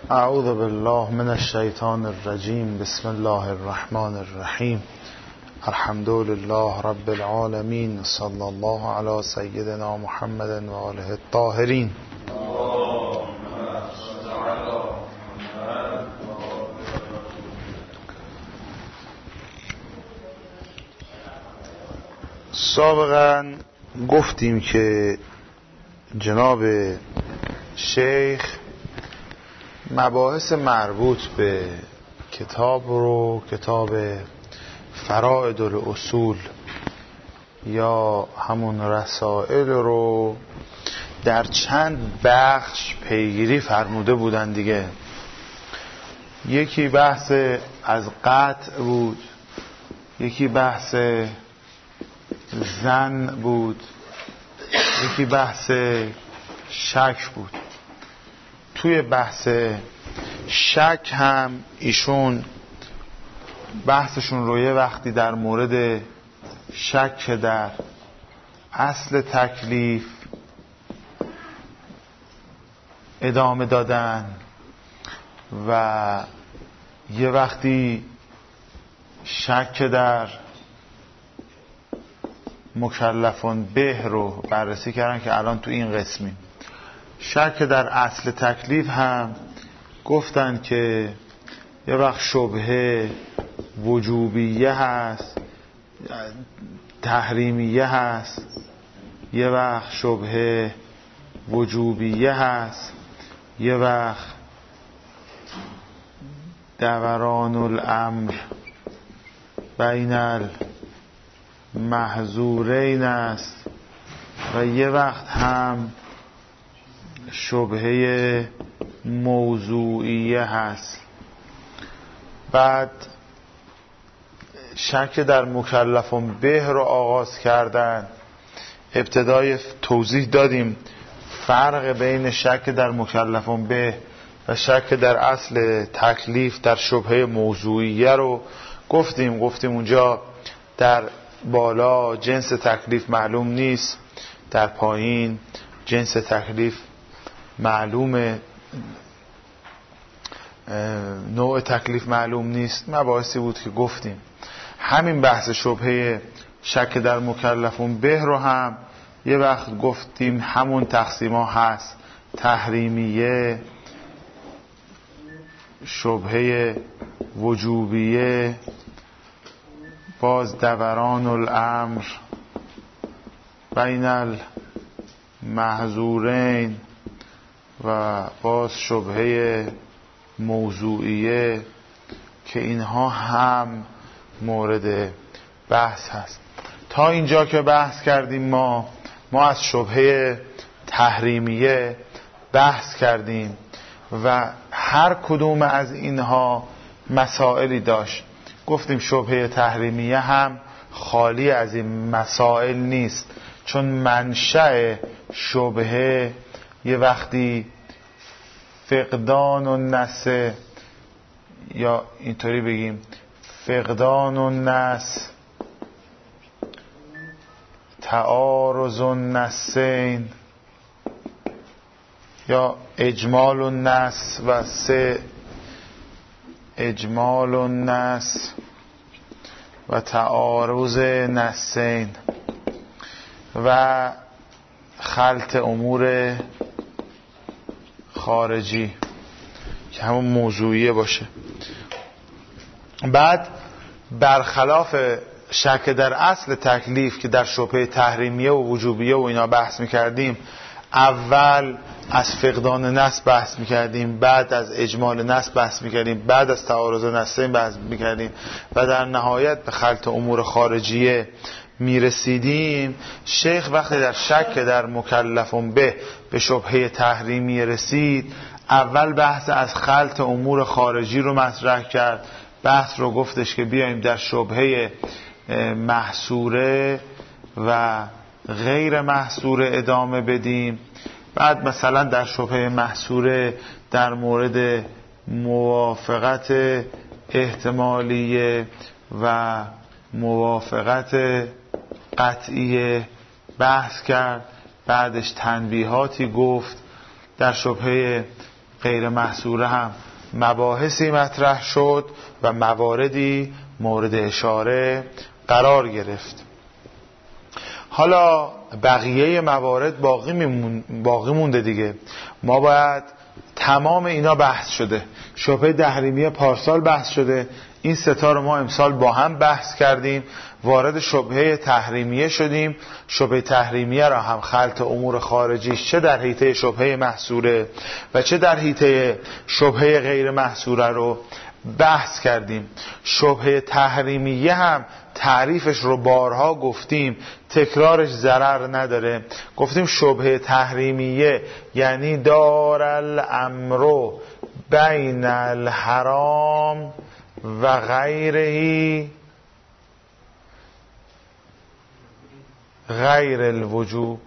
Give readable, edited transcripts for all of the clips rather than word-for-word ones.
اعوذ بالله من الشیطان الرجیم. بسم الله الرحمن الرحیم. الحمد لله رب العالمین. صلی الله علی سیدنا محمد و آله الطاهرین. سابقا گفتیم که جناب شیخ مباحث مربوط به کتاب فرائد الاصول یا همون رسائل رو در چند بخش پیگیری فرموده بودن دیگه. یکی بحث از قطع بود، یکی بحث ظن بود، یکی بحث شک بود. توی بحث شک هم ایشون بحثشون رو یه وقتی در مورد شک در اصل تکلیف ادامه دادن و یه وقتی شک در مکلفون به رو بررسی کردن که الان تو این قسمی. شک در اصل تکلیف هم گفتن که یه وقت شبهه وجوبیه هست، تحریمیه هست، یه وقت شبهه وجوبیه هست، یه وقت دوران الامر بین المحظورین است و یه وقت هم شبهه موضوعیه هست. بعد شک در مکلفون به رو آغاز کردن. ابتدای توضیح دادیم فرق بین شک در مکلفون به و شک در اصل تکلیف در شبهه موضوعیه رو گفتیم اونجا در بالا جنس تکلیف معلوم نیست، در پایین جنس تکلیف معلومه، نوع تکلیف معلوم نیست. مباحثی بود که گفتیم. همین بحث شبهه شک در مکلفون به رو هم یه وقت گفتیم همون تقسیم ها هست: تحریمیه، شبهه وجوبیه، باز دوران الامر بین المحظورین و باز شبهه موضوعیه که اینها هم مورد بحث هست. تا اینجا که بحث کردیم ما از شبهه تحریمیه بحث کردیم و هر کدوم از اینها مسائلی داشت. گفتیم شبهه تحریمیه هم خالی از این مسائل نیست، چون منشأ شبهه یه وقتی فقدان النص، یا اینطوری بگیم فقدان النص، تعارض النصین یا اجمال النص و اجمال النص و تعارض نصین و خلط امور خارجی که همون موضوعیه باشه. بعد برخلاف شک در اصل تکلیف که در شبهه تحریمیه و وجوبیه و اینا بحث میکردیم، اول از فقدان نص بحث میکردیم، بعد از اجمال نص بحث میکردیم، بعد از تعارض نصین بحث میکردیم و در نهایت به خلط امور خارجیه میرسیدیم. شیخ وقتی در شک در مکلفون به شبهه تحریمی رسید، اول بحث از خلط امور خارجی رو مطرح کرد. بحث رو گفتش که بیایم در شبهه محصوره و غیر محصوره ادامه بدیم. بعد مثلا در شبهه محصوره در مورد موافقت احتمالیه و موافقت قطعیه بحث کرد. بعدش تنبیهاتی گفت. در شبهه غیر محصوره هم مباحثی مطرح شد و مواردی مورد اشاره قرار گرفت. حالا بقیه موارد باقی مونده دیگه. ما باید تمام اینا بحث شده. شبهه تحریمیه پارسال بحث شده، این ستا رو ما امسال با هم بحث کردیم، وارد شبهه تحریمیه شدیم. شبهه تحریمیه را هم خلط امور خارجیش چه در حیطه شبهه محصوره و چه در حیطه شبهه غیر محصوره رو بحث کردیم. شبهه تحریمیه هم تعریفش رو بارها گفتیم، تکرارش ضرر نداره. گفتیم شبهه تحریمیه یعنی دار الامر بین الحرام و غیره غیر الوجوب.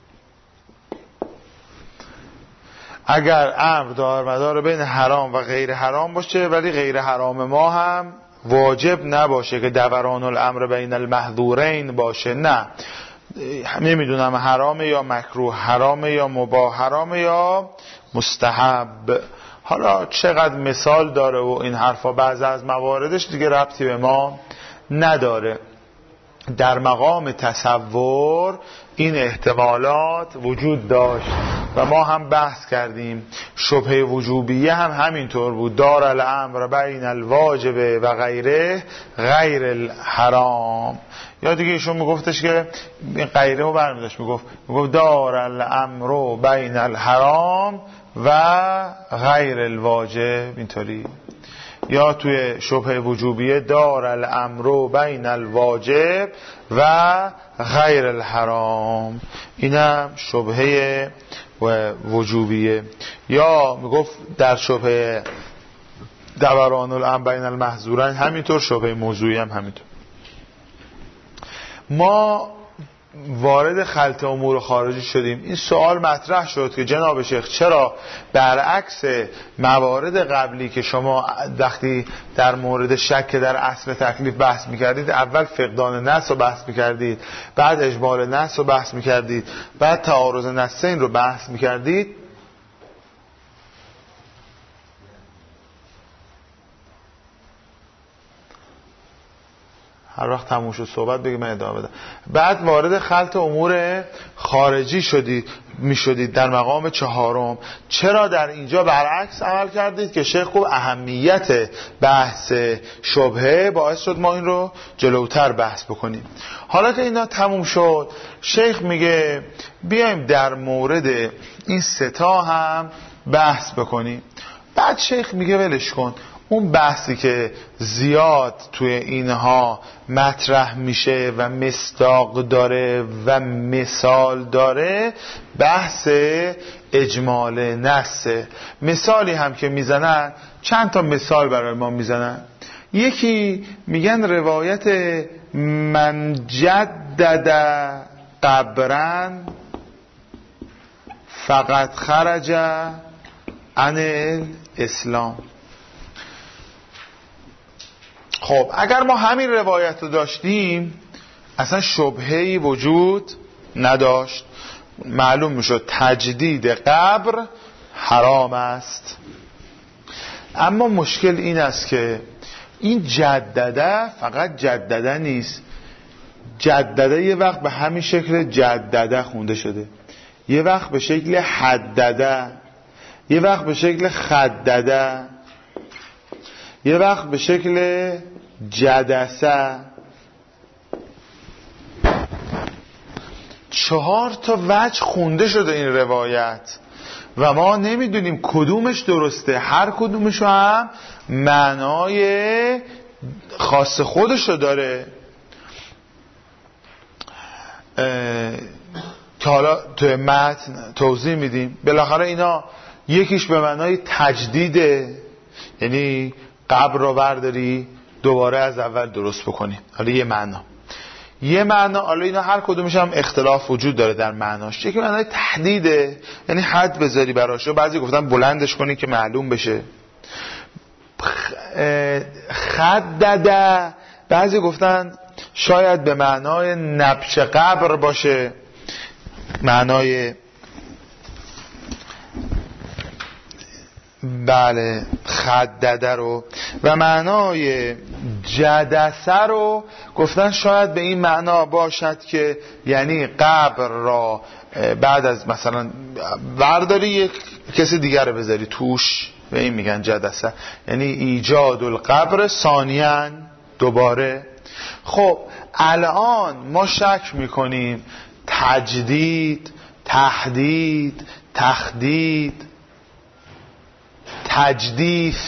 اگر امر دارمدار بین حرام و غیر حرام باشه ولی غیر حرام ما هم واجب نباشه که دوران الامر بین المحظورین باشه، نه، نمیدونم حرامه یا مکروه، حرامه یا مباح، حرامه یا مستحب. حالا چقدر مثال داره و این حرفا، بعضی از مواردش دیگه ربطی به ما نداره. در مقام تصور این احتمالات وجود داشت و ما هم بحث کردیم. شبهه وجوبیه هم همینطور بود، دار الامر بین الواجب و غیره غیر الحرام. یا دیگه ایشون میگفتش که غیره رو برمیداشت، میگفت دار الامر بین الحرام و غیر الواجب، اینطوری. یا توی شبهه وجوبیه دار الامر بین الواجب و غیر الحرام، اینم شبهه وجوبیه. یا میگفت در شبهه دوران الامر بین المحظورین همینطور، شبهه موضوعی هم همینطور. ما وارد خلط امور خارجی شدیم. این سوال مطرح شد که جناب شیخ چرا برعکس موارد قبلی که شما وقتی در مورد شک در اصل تکلیف بحث میکردید، اول فقدان نص رو بحث میکردید، بعد اجمال نص رو بحث میکردید، بعد تعارض نصین رو بحث میکردید، هر وقت تموم شد صحبت بگید من ادامه بدم. بعد وارد خلط امور خارجی میشدید در مقام چهارم. چرا در اینجا برعکس عمل کردید؟ که شیخ خوب اهمیت بحث شبهه باعث شد ما این رو جلوتر بحث بکنیم. حالا که اینا تموم شد، شیخ میگه بیایم در مورد این ستا هم بحث بکنیم. بعد شیخ میگه ولش کن، اون بحثی که زیاد توی اینها مطرح میشه و مصداق داره و مثال داره، بحث اجمال نصه. مثالی هم که میزنن، چند تا مثال برای ما میزنن. یکی میگن روایت من جدد قبرن فقط خرج عن الاسلام. خب اگر ما همین روایت رو داشتیم اصلا شبهه‌ای وجود نداشت، معلوم میشد تجدید قبر حرام است. اما مشکل این است که این جدده فقط جدده نیست. جدده یه وقت به همین شکل جدده خونده شده، یه وقت به شکل حدده، یه وقت به شکل خدده، یه وقت به شکل جدسه. 4 تا وجه خونده شده این روایت و ما نمیدونیم کدومش درسته. هر کدومش هم معنای خاص خودشو داره که حالا توی متن توضیح میدیم. بالاخره اینا یکیش به معنای تجدیده، یعنی قبر رو برداری دوباره از اول درست بکنی. حالا یه معنا حالا اینا هر کدومش هم اختلاف وجود داره در معناش. یکی معنای تحدیده، یعنی حد بذاری براش، بعضی گفتن بلندش کنی که معلوم بشه. خدده بعضی گفتن شاید به معنای نبش قبر باشه، معنای بله خدده رو و معنای جدسه رو گفتن شاید به این معنا باشد که یعنی قبر را بعد از مثلا برداری یک کسی دیگر رو بذاری توش، به این میگن جدسه، یعنی ایجاد القبر ثانیاً دوباره. خب الان ما شک میکنیم تجدید، تحدید، تخدید، تجدیث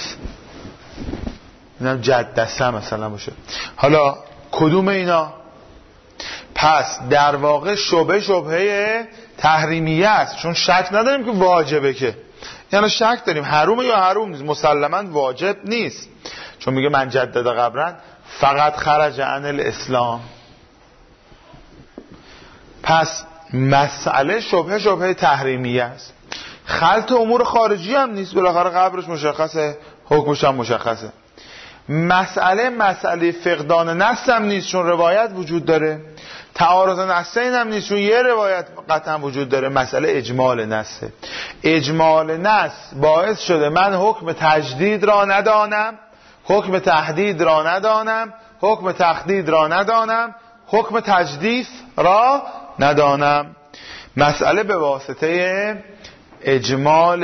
اینم جدسه مثلا باشه. حالا کدوم اینا؟ پس در واقع شبهه تحریمیه است، چون شک نداریم که واجبه، که یعنی شک داریم حرومه یا حروم نیست، مسلماً واجب نیست، چون میگه من جدد قبرن فقط خرج عن الاسلام. پس مسئله شبهه تحریمیه است. خلط امور خارجی هم نیست، بالاخره قبرش مشخصه، حکمش هم مشخصه. مسئله فقدان نص هم نیست، چون روایت وجود داره. تعارض نصین هم نیست، چون یه روایت قطعا وجود داره. مسئله اجمال نصه. اجمال نص باعث شده من حکم تجدید را ندانم، حکم تحدید را ندانم، حکم تخدید را ندانم، حکم تجدیث را ندانم. مسئله به واسطه اجمال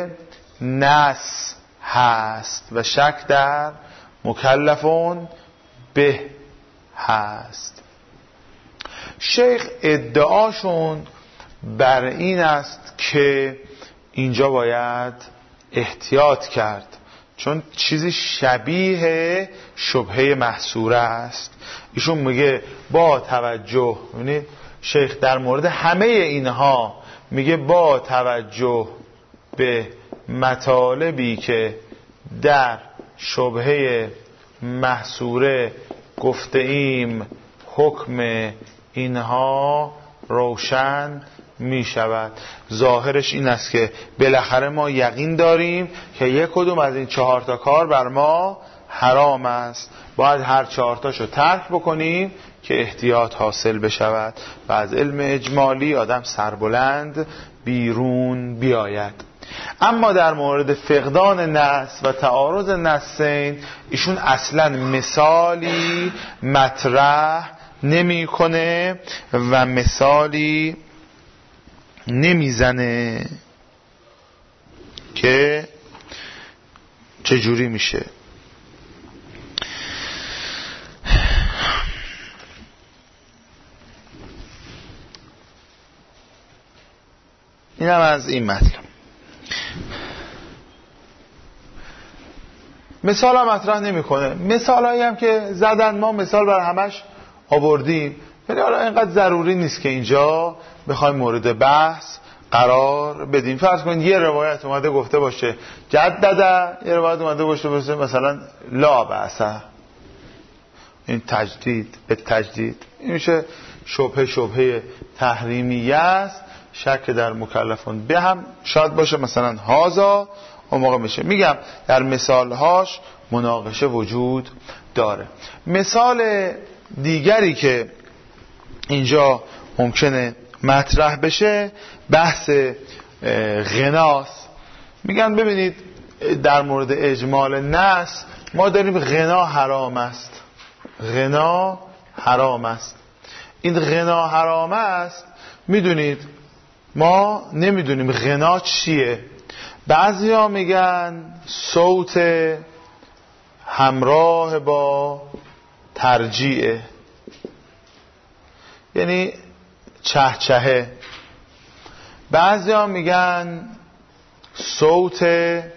نص هست و شک در مکلفون به هست. شیخ ادعاشون بر این است که اینجا باید احتیاط کرد، چون چیزی شبیه شبهه محصوره است. ایشون میگه با توجه، ببینید شیخ در مورد همه اینها میگه با توجه به مطالبی که در شبهه محصوره گفته ایم حکم اینها روشن می شود. ظاهرش این است که بالاخره ما یقین داریم که یک کدوم از این 4 تا کار بر ما حرام است، باید هر 4 تاشو ترک بکنیم که احتیاط حاصل بشود و از علم اجمالی آدم سربلند بیرون بیاید. اما در مورد فقدان نص و تعارض نصین ایشون اصلا مثالی مطرح نمیکنه و مثالی نمیزنه که چجوری میشه. اینم از این مطلب. مثال هم مطرح نمیکنه. مثال هایی هم که زدن ما مثال بر همش آوردیم، ولی حالا اینقدر ضروری نیست که اینجا بخوایم مورد بحث قرار بدیم. فرض کنید یه روایت اومده گفته باشه جدده، یه روایت اومده باشه مثلا لا بأسه، این تجدید به تجدید، این میشه شبهه تحریمیه است. شک در مکلفون به هم شاید باشه مثلا هازا، اون موقع میشه. میگم در مثالهاش مناقشه وجود داره. مثال دیگری که اینجا ممکنه مطرح بشه بحث غناست. میگن ببینید در مورد اجمال نص ما داریم غنا حرام است، غنا حرام است. این غنا حرام است، میدونید ما نمیدونیم غنا چیه. بعضیا میگن صوت همراه با ترجیعه، یعنی چهچهه. بعضیا میگن صوت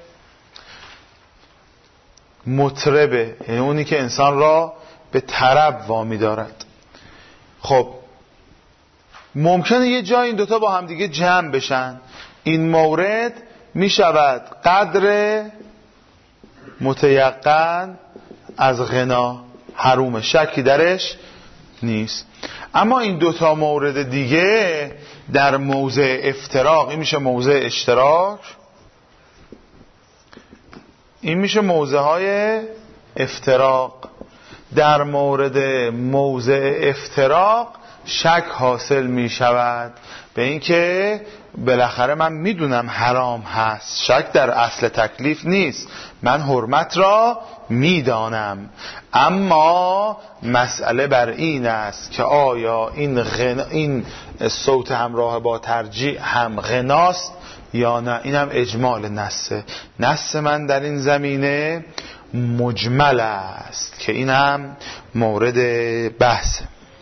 مطربه، یعنی اونی که انسان را به طرب وامی دارد. خب ممکنه یه جای این دوتا با هم دیگه جمع بشن. این مورد می شود قدر متیقن از غنا حروم، شکی درش نیست. اما این دوتا مورد دیگه در موضع افتراق، این میشه موضع اشتراک، این میشه موضع های افتراق. در مورد موضع افتراق شک حاصل می شود به اینکه بالاخره من میدونم حرام هست، شک در اصل تکلیف نیست، من حرمت را میدانم، اما مسئله بر این است که آیا این صوت همراه با ترجیح هم غناست یا نه. اینم اجمال نص من در این زمینه مجمل است که اینم مورد بحث.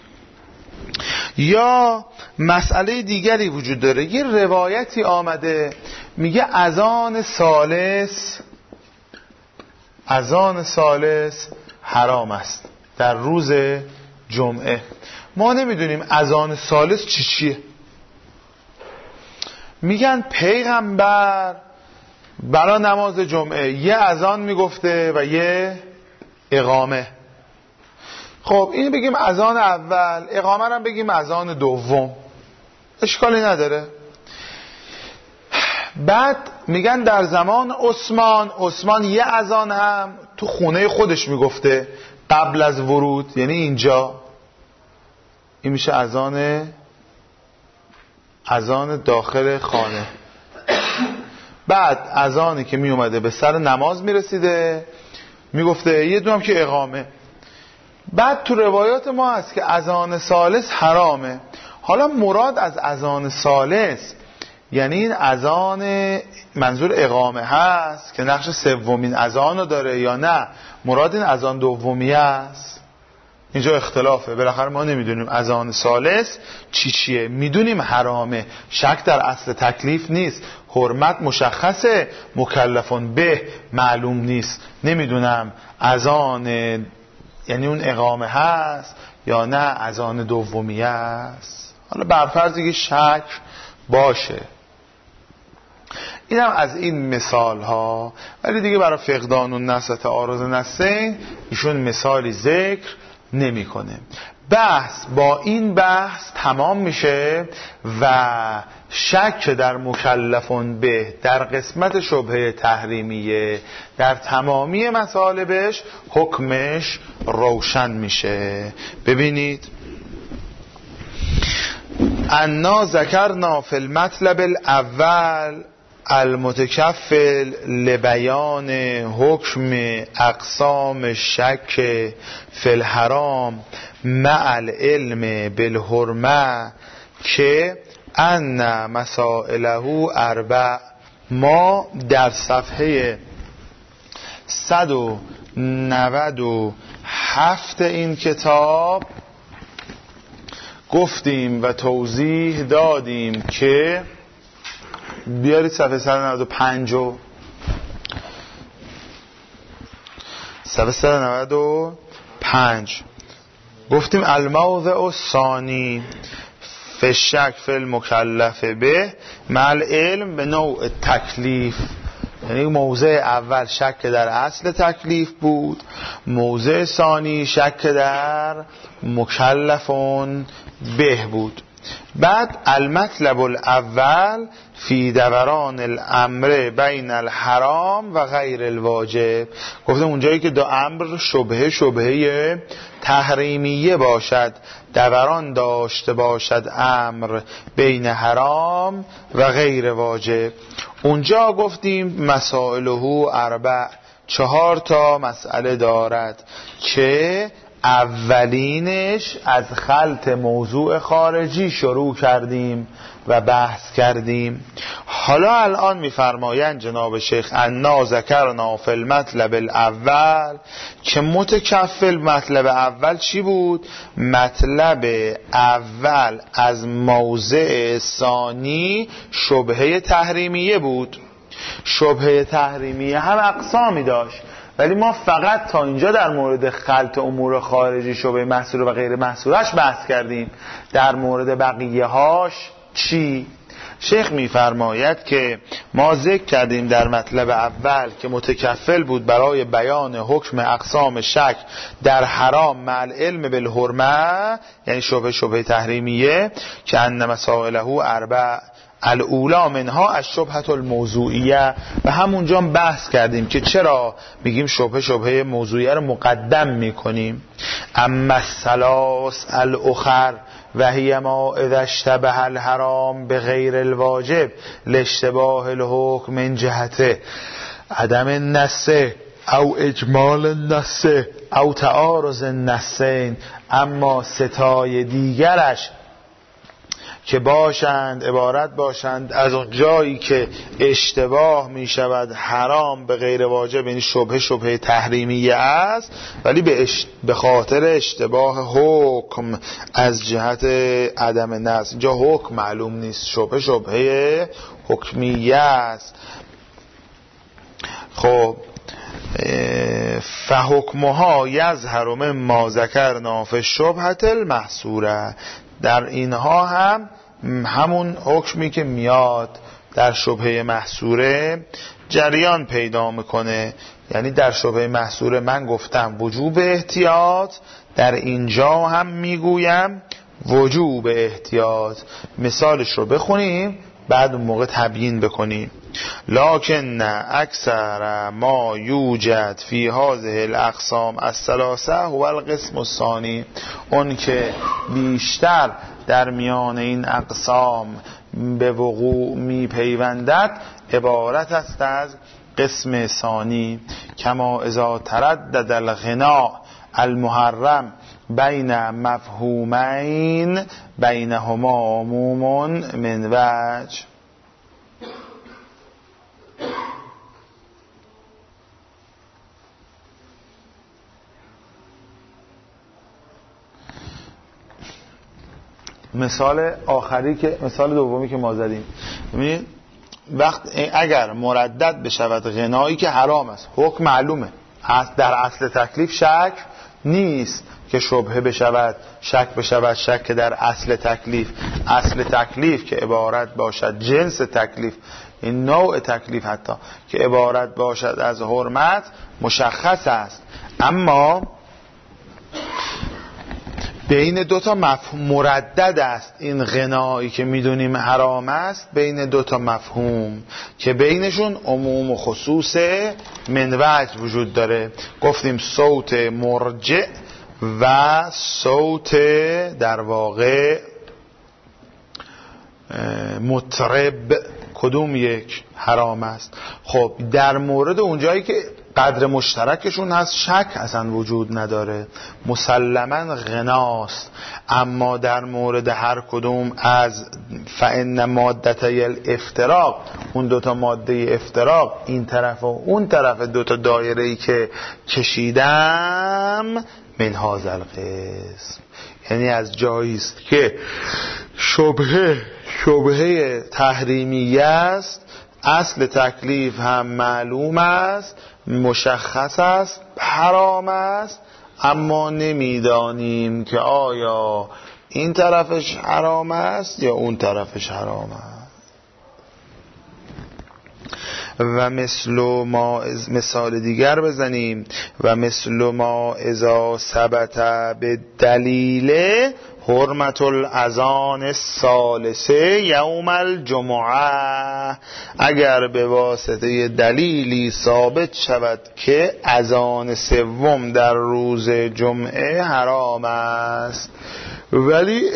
یا مسئله دیگری وجود داره، یه روایتی آمده میگه اذان ثالث حرام است در روز جمعه. ما نمیدونیم اذان ثالث چیه. میگن پیغمبر برای نماز جمعه یه اذان میگفته و یه اقامه. خب اینو بگیم اذان اول، اقامه هم بگیم اذان دوم، اشکالی نداره. بعد میگن در زمان عثمان یه اذان هم تو خونه خودش میگفته قبل از ورود، یعنی اینجا این میشه اذان داخل خانه. بعد اذانی که میومده به سر نماز میرسیده میگفته، یه دوم که اقامه. بعد تو روایات ما هست که اذان ثالث حرامه. حالا مراد از اذان ثالث یعنی این اذان منظور اقامه هست که نقش سومین اذان رو داره، یا نه مراد این اذان دومیه است؟ اینجا اختلافه. بالاخره ما نمیدونیم اذان ثالث چیه. میدونیم حرامه، شک در اصل تکلیف نیست، حرمت مشخصه، مکلفون به معلوم نیست. نمیدونم اذان یعنی اون اقامه هست یا نه اذان دومیه است. حالا برفرض که شک باشه. اینم از این مثال ها، ولی دیگه برای فقدان و نسبت عارض نسین ایشون مثالی ذکر نمیکنه. بحث با این بحث تمام میشه و شک در مکلفون به در قسمت شبهه تحریمیه در تمامی مطالبش حکمش روشن میشه. ببینید، انا ذکرنا فی المطلب الاول المتکفل لبیان حکم اقسام شک فی الحرام مع العلم بالحرمه که ان مسائله اربع. ما در صفحه 197 این کتاب گفتیم و توضیح دادیم که بیارید صفحه 195 صفحه 195 گفتیم الموضع الثانی فی الشک فی المکلف به مع العلم به نوع تکلیف. یعنی موضع اول شک در اصل تکلیف بود، موضع ثانی شک در مکلفون به بود. بعد المطلب الاول فی دوران الامر بین الحرام و غیر الواجب. گفتم اونجایی که دو امر شبهه تحریمیه باشد، دوران داشته باشد امر بین حرام و غیر واجب، اونجا گفتیم مسائله اربع، 4 تا مسئله دارد که اولینش از خلط موضوع خارجی شروع کردیم و بحث کردیم. حالا الان میفرمایند جناب شیخ انا ذکرنا فی المطلب الاول که متکفل مطلب اول چی بود؟ مطلب اول از موضع ثانی شبهه تحریمیه بود. شبهه تحریمیه هم اقسامی داشت، ولی ما فقط تا اینجا در مورد خلط امور خارجی شبهه محصوره و غیر محصورش بحث کردیم. در مورد بقیه هاش چی؟ شیخ میفرماید که ما ذکر کردیم در مطلب اول که متکفل بود برای بیان حکم اقسام شک در حرام مع العلم بالحرمه، یعنی شبهه تحریمیه، که ان مسائله اربع الاولا منها الشبهه الموضوعیه. و همونجا بحث کردیم که چرا میگیم شبهه موضوعیه رو مقدم میکنیم. اما الثلاث الاخر و هی ما اذا اشتبه الحرام به غیر الواجب لاشتباه الحکم من جهته عدم النسه او اجمال النسه او تعارض النسین. اما ستای دیگرش که باشند عبارت باشند از اون جایی که اشتباه می شود حرام به غیر واجب، یعنی شبهه تحریمیه است، ولی به خاطر اشتباه حکم از جهت عدم نص. اینجا حکم معلوم نیست، شبهه حکمیه است. خب فحکمها یظهر مما ذکرنا فی الشبهة المحصوره. در اینها هم همون حکمی که میاد در شبهه محصوره جریان پیدا میکنه. یعنی در شبهه محصوره من گفتم وجوب احتیاط، در اینجا هم میگویم وجوب احتیاط. مثالش رو بخونیم بعد اون موقع تبیین بکنیم. لکن اکثر ما یوجد فی هذه الاقسام الثلاثه هو القسم الثانی. اون که بیشتر در میان این اقسام به وقوع می پیوندد عبارت است از قسم ثانی. کما اذا تردد الغنا المحرم بین مفهومین بینهما عموم من وجه. مثال آخری که مثال دومی که ما زدیم، ببینید اگر مردد بشود غنایی که حرام است، حکم معلومه، در اصل تکلیف شک نیست که شبهه بشود، شک بشود، شک در اصل تکلیف. اصل تکلیف که عبارت باشد، جنس تکلیف، این نوع تکلیف حتی که عبارت باشد از حرمت مشخص است. اما بین دوتا مفهوم مردد است این غنایی که میدونیم حرام است، بین دوتا مفهوم که بینشون عموم و خصوص من وجه وجود داره. گفتیم صوت مرجع و صوت در واقع مطرب کدوم یک حرام است. خب در مورد اونجایی که قدر مشترکشون هست شک اصلا وجود نداره، مسلما غناست. اما در مورد هر کدوم از فإن مادتی الافتراق، اون دوتا ماده افتراق، این طرف و اون طرف دوتا دایره‌ای که کشیدم، من هذا القسم، یعنی از جایی است که شبهه تحریمیه است، اصل تکلیف هم معلوم است، مشخص است، حرام است، اما نمیدانیم که آیا این طرفش حرام است یا اون طرفش حرام است. و مثال دیگر بزنیم. و مثل ما اذا ثبت به دلیل حرمت الاذان الثالثه یوم الجمعه، اگر به واسطه دلیلی ثابت شود که اذان سوم در روز جمعه حرام است، ولی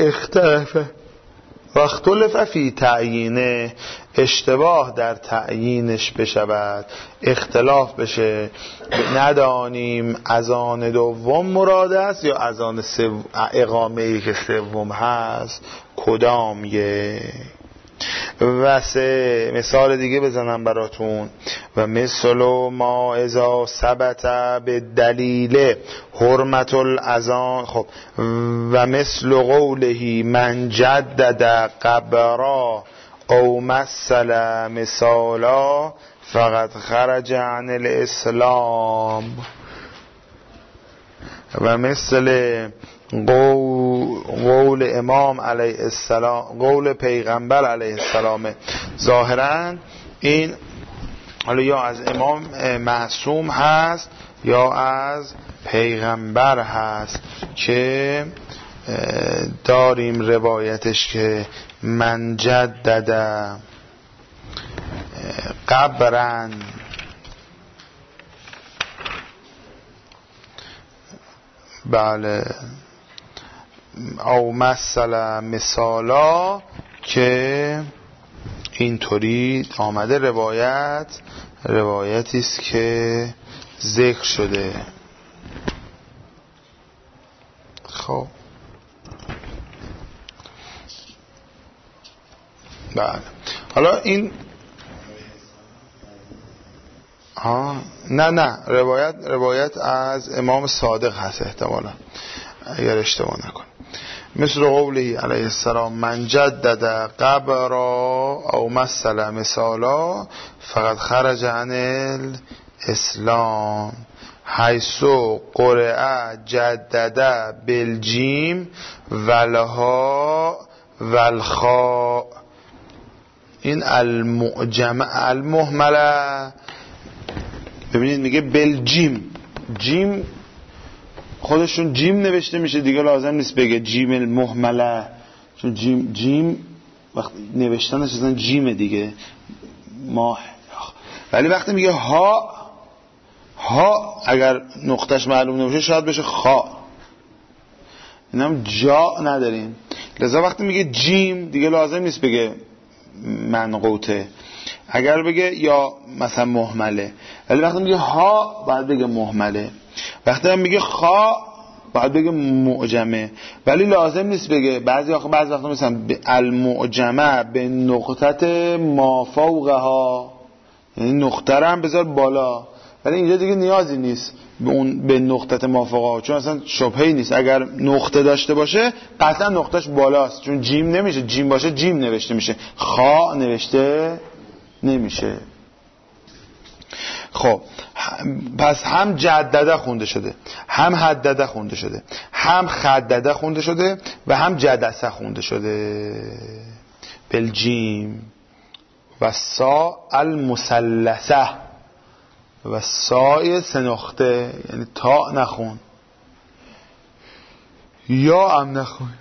اختلف فی تعیینه، اشتباه در تعیینش بشود، اختلاف بشه، ندانیم اذان دوم مراد است یا اذان اقامه‌ای که سوم هست کدام یک. و سه مثال دیگه بزنم براتون. و مثل ما اذا ثبت به دلیل حرمت الاذان. خب و مثل قوله من جدد قبرا او مثل مثالا فقط خرج عن الاسلام. و مثل قول امام علیه السلام، قول پیغمبر علیه السلام. ظاهرا این حالا یا از امام معصوم هست یا از پیغمبر هست که داریم روایتش که من جدد قبرن، بله، او مثلا مثالا که اینطوری آمده. روایتی است که ذکر شده. خب بله، حالا این نه روایت از امام صادق هست احتمالا، اگر اشتباه نکنم. مثل قوله علیه السلام من جدد قبرا او مثل مثالا فقد خرج عن الاسلام حیث قرأ جدد بالجیم والها والخاء. این المهمله ببینید میگه بالجیم، جیم خودشون جیم نوشته میشه دیگه، لازم نیست بگه جیم المهمله، چون جیم وقتی نوشتنش اصلا جیمه دیگه ماه. ولی وقتی میگه ها اگر نقطش معلوم نمیشه شاید بشه خا، اینم جا نداریم. لذا وقتی میگه جیم دیگه لازم نیست بگه منقوطه، اگر بگه یا مثلا مهمله. ولی وقتی میگه ها باید بگه مهمله، وقتی میگه خا باید بگه معجمه. ولی لازم نیست بگه بعضی وقتا مثلا المعجمه به نقطه ما فوقها، یعنی نقطه رو هم بذار بالا، ولی اینجا دیگه نیازی نیست به نقطه ما فوقها، چون اصلا شبهه‌ای نیست. اگر نقطه داشته باشه قطعا نقطهش بالاست، چون جیم نمیشه، جیم باشه جیم نوشته میشه، خا نوشته نمیشه. خب پس هم جدده خونده شده، هم حدده خونده شده، هم خدده خونده شده و هم جدسه خونده شده بالجیم و سا المثلثه و سای سه نقطه، یعنی تا نخون یا هم نخون.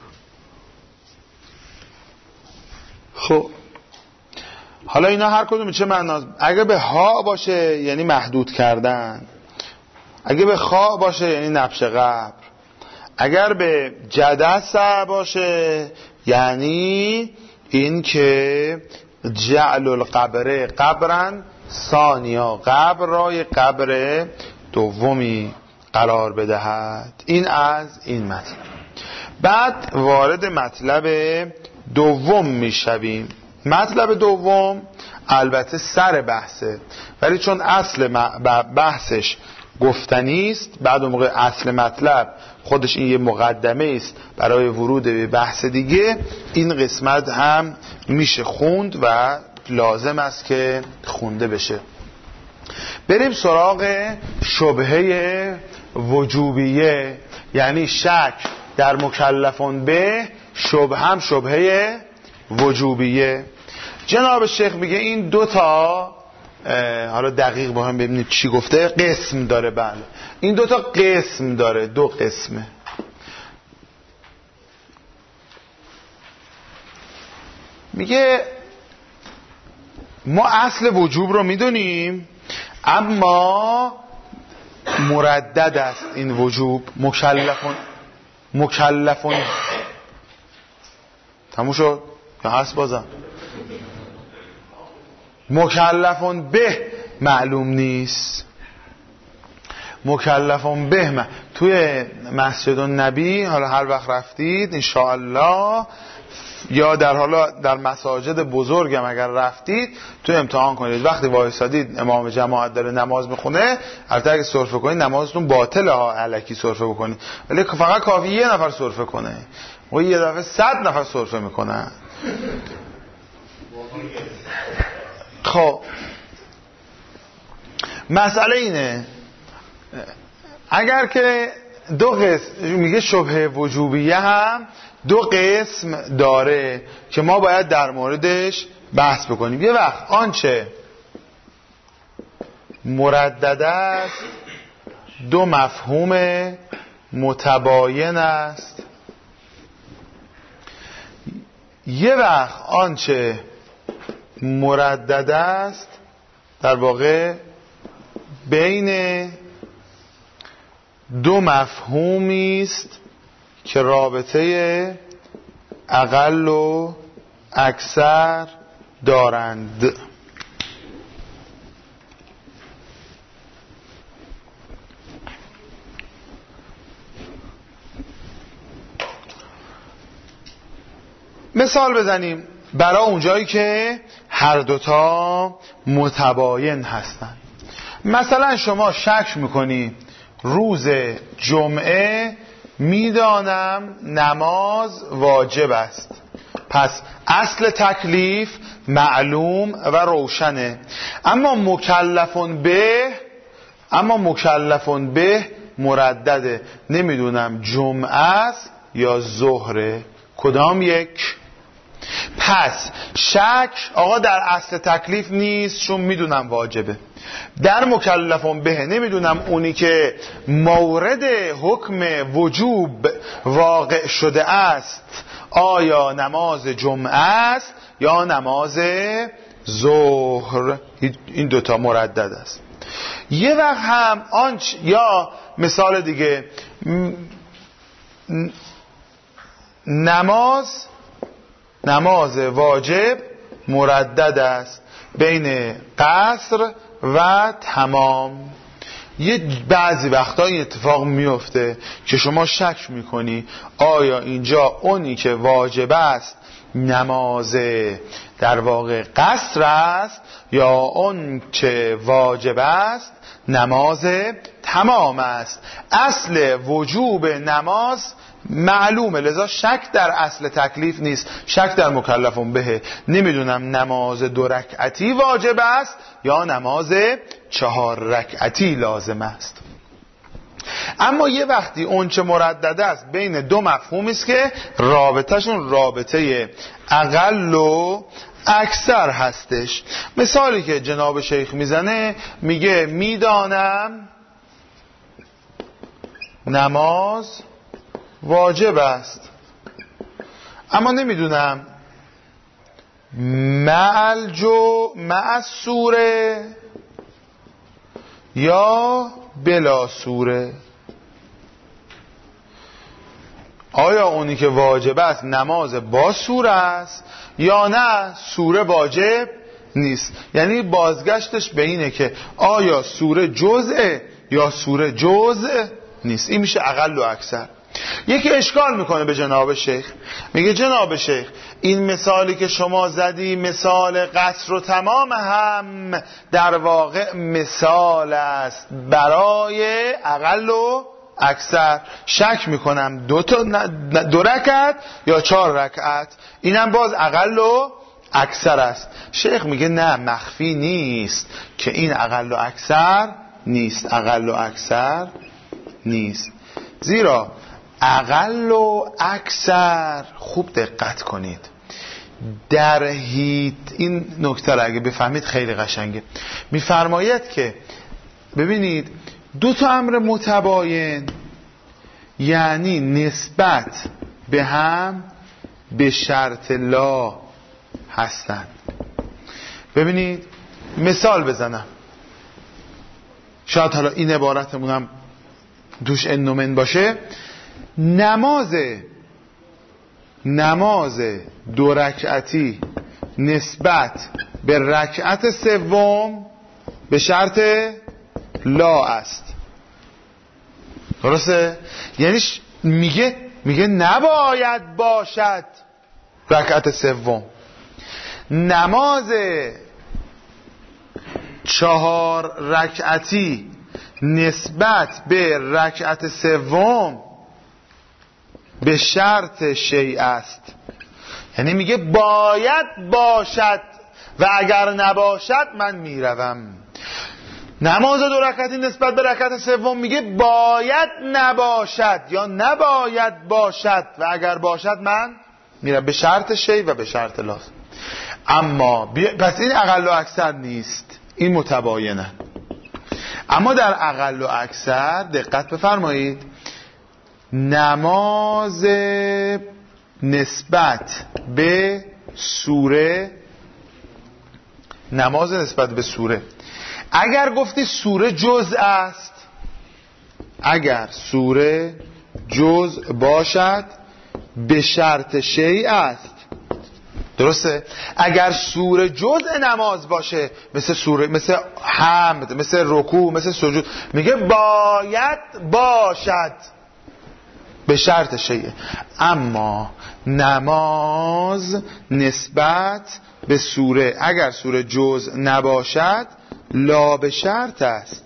خب حالا اینا هر کدوم چه معناست؟ اگه به ها باشه یعنی محدود کردن، اگه به خا باشه یعنی نبش قبر، اگر به جدسه باشه یعنی این که جعل القبر قبرن ثانیا، قبر رای قبر دومی قرار بدهد. این از این مطلب. بعد وارد مطلب دوم میشویم. مطلب دوم البته سر بحثه، ولی چون اصل بحثش گفتنی است، بعد اون موقع اصل مطلب خودش این یه مقدمه است برای ورود به بحث دیگه، این قسمت هم میشه خوند و لازم است که خونده بشه. بریم سراغ شبهه وجوبیه، یعنی شک در مکلفون به، هم شبهه وجوبیه. جناب شیخ میگه این دوتا، حالا دقیق با هم ببینید چی گفته، قسم داره. بله این دوتا قسم داره، دو قسمه. میگه ما اصل وجوب رو میدونیم اما مردد است این وجوب. مکلفون تموم شد یا هست بازم؟ مکلفون به معلوم نیست. مکلفون به توی مسجد النبی، حالا هر وقت رفتید انشاءالله، یا در مساجد بزرگم اگر رفتید تو امتحان کنید، وقتی وایسادید امام جماعت داره نماز میخونه، البته اگه سرفه کنید نمازتون باطله ها، الکی سرفه بکنید، ولی فقط کافی یه نفر سرفه کنه و یه دفعه 100 نفر سرفه میکنه. خب مسئله اینه، اگر که دو قسم، میگه شبهه وجوبیه هم دو قسم داره که ما باید در موردش بحث بکنیم. یه وقت آنچه مردد است دو مفهوم متباین است، یه وقت آنچه مردد است در واقع بین دو مفهومی است که رابطه اقل و اکثر دارند. مثال بزنیم برای اونجایی که هر دوتا متباین هستن. مثلا شما شک میکنی روز جمعه میدانم نماز واجب است، پس اصل تکلیف معلوم و روشنه، اما مکلفون به مردده، نمیدونم جمعه است یا ظهره، کدام یک؟ پس شک آقا در اصل تکلیف نیست چون میدونم واجبه، در مکلفون به نمیدونم اونی که مورد حکم وجوب واقع شده است آیا نماز جمعه است یا نماز ظهر، این دوتا مردد است. یه وقت هم یا مثال دیگه، نماز واجب مردد است بین قصر و تمام. یه بعضی وقتا این اتفاق میفته که شما شک میکنی آیا اینجا اونی که واجب است نماز در واقع قصر است یا اون که واجب است نماز تمام است. اصل وجوب نماز معلومه، لذا شک در اصل تکلیف نیست، شک در مکلفون به، نمیدونم نماز 2 رکعتی واجب است یا نماز 4 رکعتی لازم است. اما یه وقتی اون چه مردد است بین دو مفهومی است که رابطهشون رابطه اقل و اکثر هستش. مثالی که جناب شیخ میزنه میگه میدانم نماز واجب است اما نمیدونم مع سوره یا بلا سوره، آیا اونی که واجب است نماز با سوره است یا نه سوره واجب نیست. یعنی بازگشتش به اینه که آیا سوره جزءه یا سوره جزء نیست. این میشه اقل و اکثر. یکی اشکال میکنه به جناب شیخ، میگه جناب شیخ این مثالی که شما زدی مثال قصر و تمام هم در واقع مثال است برای اقل و اکثر. شک میکنم 2 رکعت یا 4 رکعت، اینم باز اقل و اکثر است. شیخ میگه نه، مخفی نیست که این اقل و اکثر نیست، اقل و اکثر نیست. زیرا اقل و اکثر، خوب دقت کنید، در این نکته را اگه بفهمید خیلی قشنگه. میفرماید که ببینید 2 امر متباین یعنی نسبت به هم به شرط لا هستند. ببینید مثال بزنم، شاید حالا این عبارتمون هم توش انومن باشه. نماز 2 رکعتی نسبت به رکعت 3 به شرط لا است. درسته؟ یعنی میگه نباید باشد رکعت 3. نماز 4 رکعتی نسبت به رکعت 3 به شرط شیء است. یعنی میگه باید باشد و اگر نباشد من میروم. نماز 2 رکعتی نسبت به رکعت 3 میگه باید نباشد یا نباید باشد و اگر باشد من میرم، به شرط شیء و به شرط لا. اما پس این اقل و اکثر نیست، این متباینه. اما در اقل و اکثر دقت بفرمایید، نماز نسبت به سوره، نماز نسبت به سوره، اگر گفتی سوره جزء است، اگر سوره جز باشد به شرط شیء است. درسته؟ اگر سوره جزء نماز باشه، مثل حمد، مثل رکوع، مثل سجود، میگه باید باشد به شرط شیء. اما نماز نسبت به سوره، اگر سوره جزء نباشد لا به شرط است.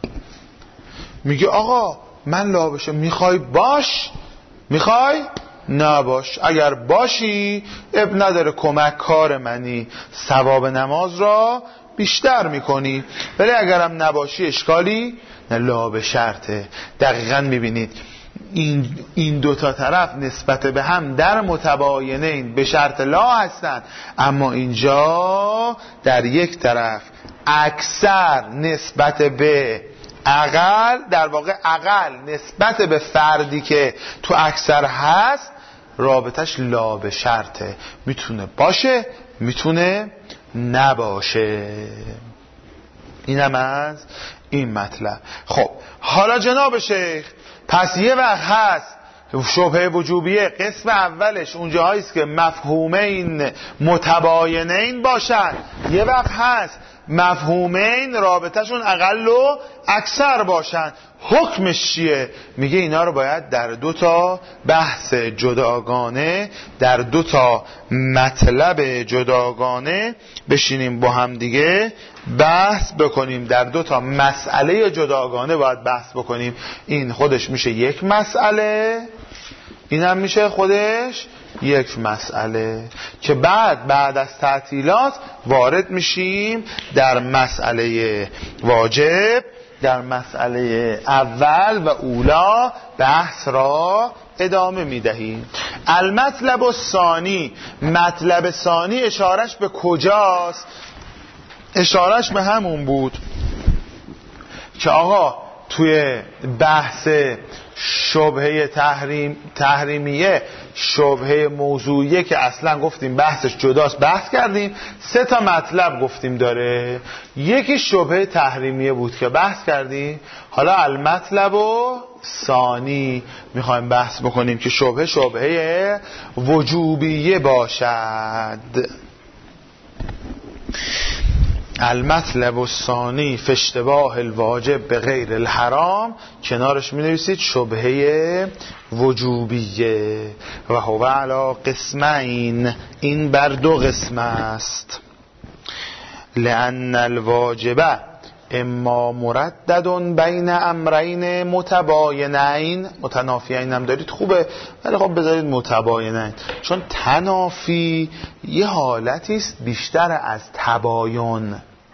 میگه آقا من لا بشه، میخوای باش، میخوای نباش. اگر باشی اب نداره، کمک کار منی، ثواب نماز را بیشتر میکنی. ولی اگرم نباشی اشکالی نه، لا به شرطه. دقیقاً میبینید این دوتا طرف نسبت به هم در متباینین به شرط لا هستن، اما اینجا در یک طرف اکثر نسبت به اقل، در واقع اقل نسبت به فردی که تو اکثر هست، رابطش لا به شرطه، میتونه باشه میتونه نباشه. اینم از این مطلب. خب حالا جناب شیخ، پس یه وقت هست شبهه وجوبیه قسم اولش اونجاهایی است که مفهومین متباینین باشن، یه وقت هست مفهومین رابطهشون اقل و اکثر باشن. حکمش چیه؟ میگه اینا رو باید در دو تا بحث جداگانه، در دو تا مطلب جداگانه بشینیم با هم دیگه بحث بکنیم، در دو تا مسئله جداگانه باید بحث بکنیم. این خودش میشه یک مسئله، این هم میشه خودش یک مسئله که بعد از تعطیلات وارد میشیم در مسئله واجب، در مسئله اول و اولا بحث را ادامه میدهیم. المطلب الثانی، مطلب ثانی اشارش به کجاست؟ اشارش به همون بود که آقا توی بحث شبهه تحریمیه، شبهه موضوعیه که اصلا گفتیم بحثش جداست، بحث کردیم. سه تا مطلب گفتیم داره. یکی شبهه تحریمیه بود که بحث کردیم. حالا المطلب و ثانی میخوایم بحث بکنیم که شبهه وجوبیه باشد. المطلب الثانی فی اشتباه الواجب به غیر الحرام، کنارش می نویسید شبهه وجوبیه. و هو علی قسمین، این بر دو قسم است. لأن الواجب اما مردد بین امرین متباینین، متنافیین هم دارید خوبه، ولی خب بذارید متباینین، چون تنافی یه حالتی است بیشتر از تباین.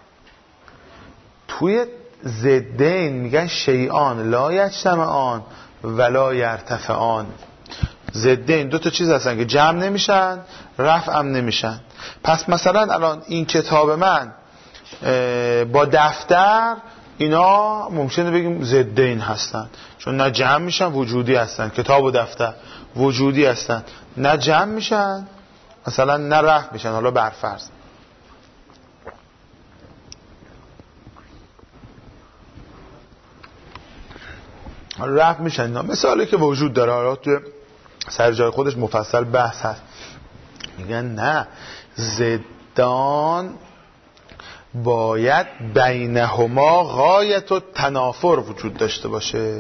توی ضدین میگن شیئان لا یجتمعان ولا یرتفعان. ضدین دو تا چیز هستن که جمع نمیشن، رفع هم نمیشن. پس مثلا الان این کتاب من با دفتر، اینا ممکنه بگیم ضدین هستن، چون نه جمع میشن وجودی هستن. کتاب و دفتر وجودی هستن، نه جمع میشن مثلا نه رفع میشن. حالا برفرض رفع میشن، مثالی که وجود داره، حالا توی سر جای خودش مفصل بحث هست. میگن نه، ضدان باید بینهما غایت و تنافر وجود داشته باشه.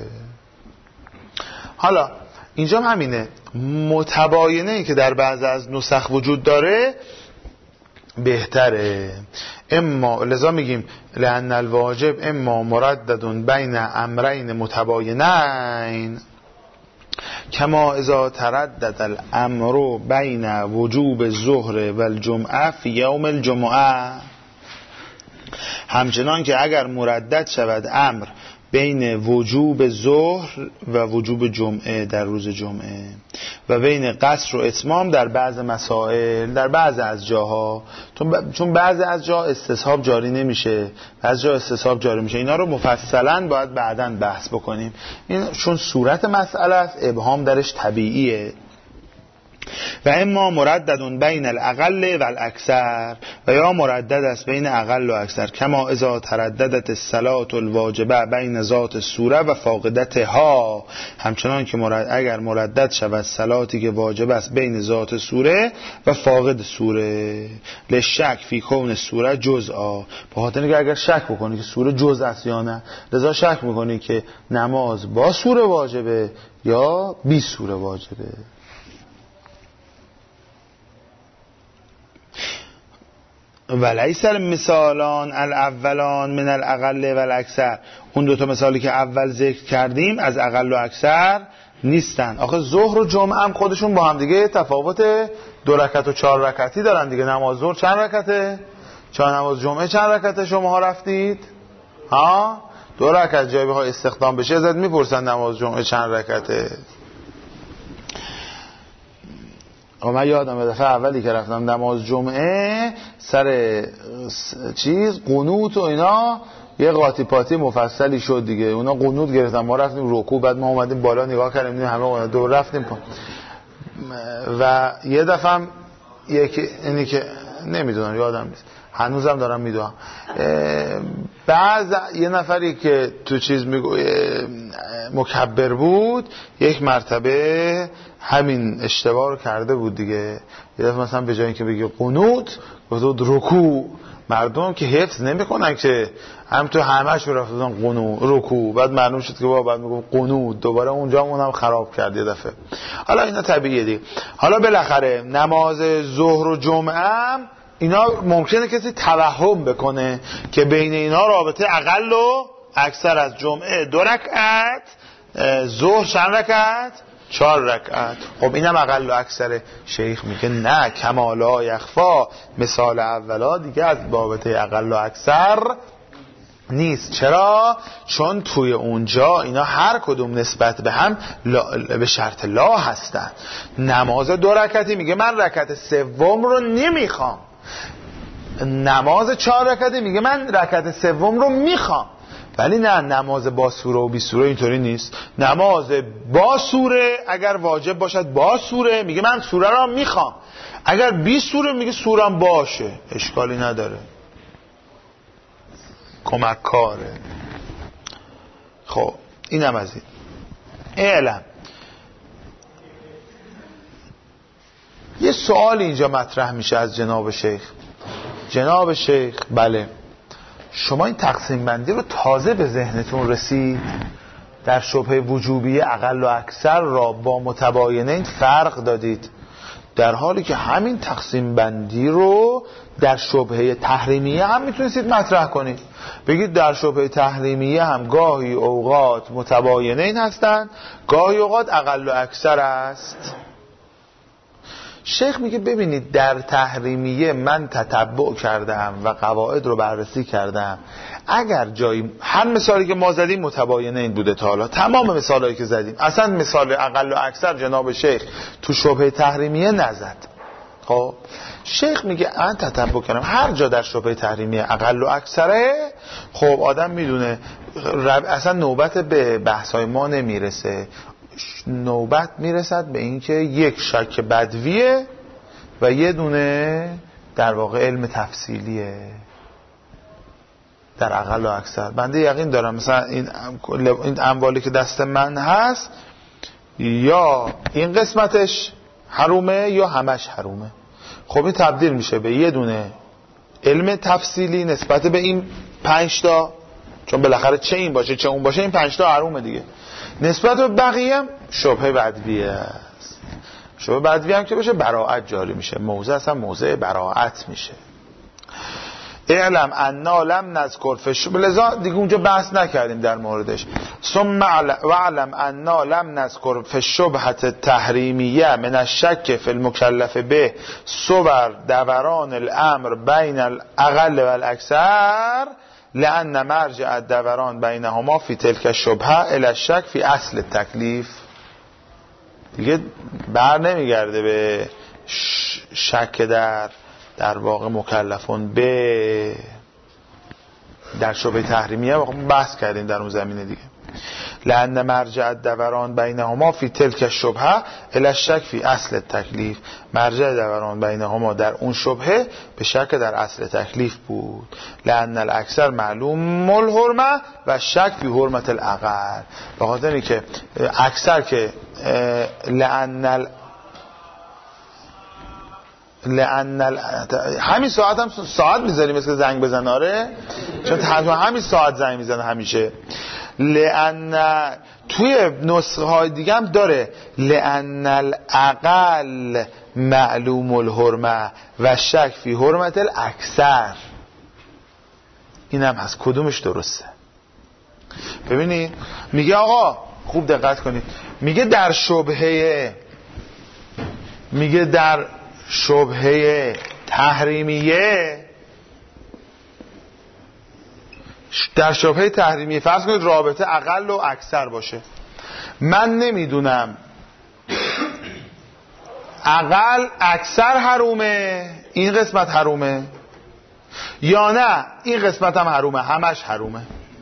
حالا اینجا همینه، متباینه که در بعض از نسخ وجود داره بهتره. اما لذا میگیم لأن الواجب اما مردد بین امرین متباینین کما اذا تردد الامر بین وجوب الظهر و الجمعه فی یوم الجمعه، همچنان که اگر مردد شود امر بین وجوب ظهر و وجوب جمعه در روز جمعه و بین قصر و اتمام در بعض مسائل، در بعض از جاها، چون بعض از جا استصحاب جاری نمیشه، بعض جا استصحاب جاری میشه. اینا رو مفصلا باید بعداً بحث بکنیم. این چون صورت مسئله است، ابهام درش طبیعیه. و اما مردد بین الاقل و الاکثر، و یا مردد است بین اقل و اکثر، کما اذا ترددت الصلاة الواجبه بین ذات السوره و فاقدتها، همچنان که اگر مردد شود صلاتی که واجب است بین ذات سوره و فاقد سوره، لشک فی کون سوره جزءا، به خاطر اینکه اگر شک بکنی که سوره جزء است یا نه، لذا شک میکنی که نماز با سوره واجبه یا بی سوره واجبه. ولیس المثالان الاولان من الاقل و الاکثر، اون دوتا مثالی که اول ذکر کردیم از اقل و اکثر نیستن. آخه ظهر و جمعه هم خودشون با هم دیگه تفاوت 2 رکعت و 4 رکعتی دارن دیگه. نماز ظهر چند رکعته؟ نماز جمعه چند رکعته شما رفتید؟ 2 رکعت. جایی بخوای استخدام بشه ازت میپرسن نماز جمعه چند رکعته. من یادم دفعه اولی که رفتم نماز جمعه سر قنوت و اینا یه قاطی پاتی مفصلی شد دیگه. اونا قنوت گرفتن، ما رفتیم رکوع، بعد ما اومدیم بالا نگاه کردیم همه دور رفتیم پا. و یه دفعه هم اینی که نمیدونم یادم نیست، هنوزم دارم میدونم، بعض یه نفری که تو مکبر بود یک مرتبه همین اشتباه رو کرده بود دیگه. یه دفعه مثلا به جای اینکه بگی قنوت گفته بود رکوع. مردم که حفظ نمیکنن که هم تو همش رفتن قنوت رکوع، بعد معلوم شد که بابا بعد میگفت قنوت، دوباره اونجا اونم خراب کرد یه دفعه. حالا اینا طبیعیه دیگه. حالا بالاخره نماز ظهر و جمعه اینا ممکنه کسی توهم بکنه که بین اینا رابطه اقل و اکثر از جمعه 2 رکعت، ظهر چند رکعت؟ 4 رکعت. خب اینم اقل و اکثر. شیخ میگه نه، کما لا یخفا، مثال اولا دیگه از رابطه اقل و اکثر نیست. چرا؟ چون توی اونجا اینا هر کدوم نسبت به هم به شرط لا هستن. نماز 2 رکعتی میگه من رکعت سوم رو نمیخوام، نماز 4 رکعتی میگه من رکعت سوم رو میخوام. ولی نه، نماز با سوره و بی سوره اینطوری نیست. نماز با سوره اگر واجب باشد با سوره میگه من سوره رو میخوام، اگر بی سوره میگه سورم باشه اشکالی نداره، کمک کاره. خب اینم از این. اعلم یه سوال اینجا مطرح میشه از جناب شیخ. جناب شیخ بله، شما این تقسیم بندی رو تازه به ذهنتون رسید؟ در شبهه وجوبی اقل و اکثر را با متباینین فرق دادید، در حالی که همین تقسیم بندی رو در شبهه تحریمیه هم میتونستید مطرح کنید. بگید در شبهه تحریمیه هم گاهی اوقات متباینین هستند، گاهی اوقات اقل و اکثر است. شیخ میگه ببینید در تحریمیه من تتبع کردم و قواعد رو بررسی کردم. اگر جایی هر مثالی که ما زدیم متباینین بوده تا حالا، تمام مثالایی که زدیم، اصلا مثال اقل و اکثر جناب شیخ تو شبهه تحریمیه نزد. خب شیخ میگه من تتبع کردم هر جا در شبهه تحریمیه اقل و اکثره، خب آدم میدونه اصلا نوبت به بحثای ما نمیرسه، نوبت میرسد به اینکه یک شک بدویه و یه دونه در واقع علم تفصیلیه در اقل و اکثر. بنده یقین دارم مثلا این اموالی که دست من هست یا این قسمتش حرومه یا همش حرومه. خب این تبدیل میشه به یه دونه علم تفصیلی نسبت به این 5 تا، چون بالاخره چه این باشه چه اون باشه این 5 تا حرومه دیگه. نسبت به بقیه هم شبهه بدویه است. شبهه بدویه هم که باشه براعت جاری میشه، موضع اصلا موضع براعت میشه. اعلم انا لم نذکر فی، لذا دیگه اونجا بحث نکردیم در موردش. ثم اعلم انا لم نذکر فی الشبهه التحریمیه من الشک فی المکلف به صور دوران الامر بین الاقل و الاکثر، لأن مرجع الدوران بینهما فی تلک الشبهه الی الشک فی اصل التکلیف. دیگه بر نمیگرده به شک در واقع مکلفون به در شبهه تحریمیه بحث کردیم در اون زمینه دیگه. لأن مرجع دوران بینهما فی تلک الشبهه الی الشک فی اصل التکلیف. مرجع دوران بینهما در اون شبهه به شک در اصل تکلیف بود. لأن الاکثر معلوم الحرمه و شک فی حرمت الاقل. به خاطر اینکه اکثر که لأن همین ساعت هم ساعت میذاریم مثل زنگ بزنه، آره، چون همین ساعت زنگ میزنه همیشه. لأن توی نسخه های دیگه هم داره لأن الاقل معلوم الحرمه و شک فی حرمت الاکثر. این هم هست. کدومش درسته؟ ببینید میگه آقا خوب دقت کنید، میگه در شبهه تحریمیه، در شبهه تحریمیه فرض کنید رابطه اقل و اکثر باشه. من نمیدونم اقل اکثر حرومه، این قسمت حرومه یا نه این قسمت هم حرومه، همش حرومه.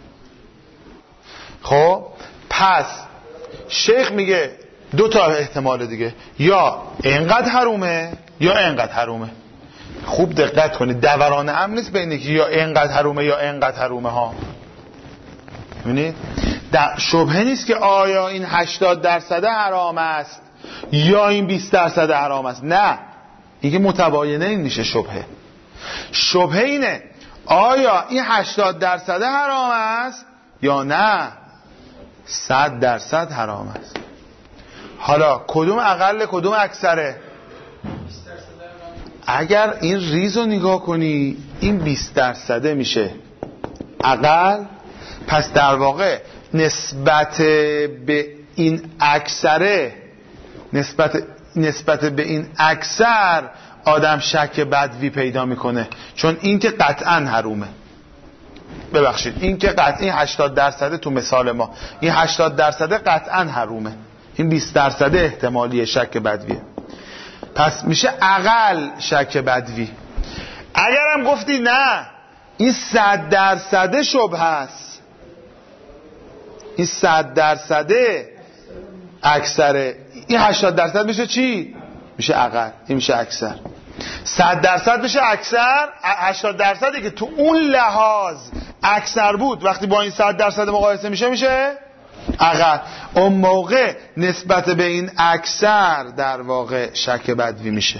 خب پس شیخ میگه دو تا احتمال دیگه، یا اینقدر حرومه یا اینقدر حرومه. خوب دقت کنید، دوران امر نیست بین که یا اینقدر حرومه یا اینقدر حرومه ها. ببینید شبهه نیست که آیا این 80% حرام است یا این 20% حرام است. نه، این که متباینه این میشه شبهه. شبهه اینه آیا این 80% حرام است یا نه 100% حرام است. حالا کدوم اقل کدوم اکثره؟ اگر این ریزو نگاه کنی این 20% میشه اقل، پس در واقع نسبت به این اکثره، نسبت به این اکثر آدم شک بدوی پیدا میکنه، چون این که قطعا حرومه. ببخشید این که قطعی 80% تو مثال ما، این 80% قطعا حرومه، این 20% احتمالی شک بدویه. پس میشه اقل شک بدوی. اگرم گفتی نه این 100% شبهه است، این 100% اکثره، این 80% میشه چی؟ میشه اقل، این میشه اکثر. 100% میشه اکثر، 80% که تو اون لحاظ اکثر بود وقتی با این 100% مقایسه میشه اقل. اون موقع نسبت به این اکثر در واقع شک بدوی میشه،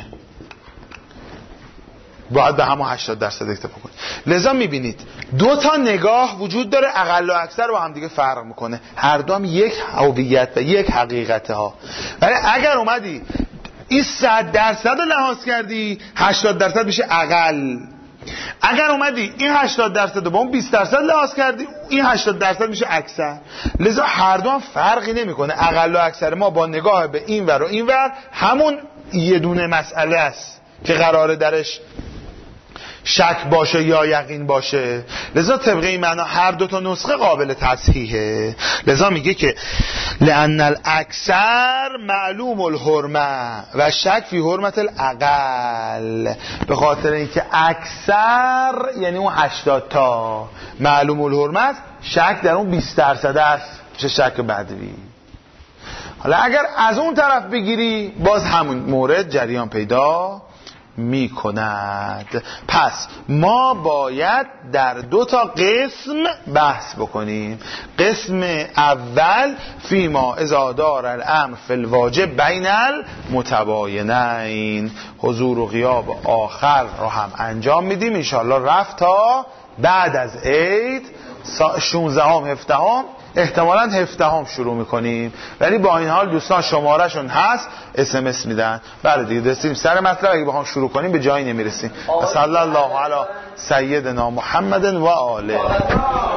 باید به همون 80% اکتفا کنید. لذا میبینید دو تا نگاه وجود داره، اقل و اکثر با هم دیگه فرق میکنه، هر دو هم یک هویت و یک حقیقته ها. ولی اگر اومدی این 100% رو لحاظ کردی 80% میشه اقل. اگر اومدی این 80% رو با اون 20% لحاظ کردی این 80% میشه اکثر. لذا هر دو هم فرقی نمیکنه. اقل و اکثر ما با نگاه به این ور و این ور همون یه دونه مسئله است که قراره درش شک باشه یا یقین باشه. لذا طبق این معنا هر دو تا نسخه قابل تصحیحه. لذا میگه که لأن الاکثر معلوم الحرمه و شک فی حرمت الاقل، به خاطر اینکه اکثر یعنی اون 80 تا معلوم الحرمت، شک در اون 20% است، چه شک بدوی. حالا اگر از اون طرف بگیری باز همون مورد جریان پیدا می کند. پس ما باید در دو تا قسم بحث بکنیم. قسم اول فیما اذا دار الامر فی الواجب بین المتباینین، حضور و غیاب آخر رو هم انجام میدیم انشاءالله رفت تا بعد از عید 16ام 17ام احتمالاً 17ام شروع میکنیم. ولی با این حال دوستان شماره شون هست SMS میدن. بله دیگه دستیم سر مطلب، اگه بخوام شروع کنیم به جایی نمیرسیم. صلی الله علی سیدنا محمد و آله.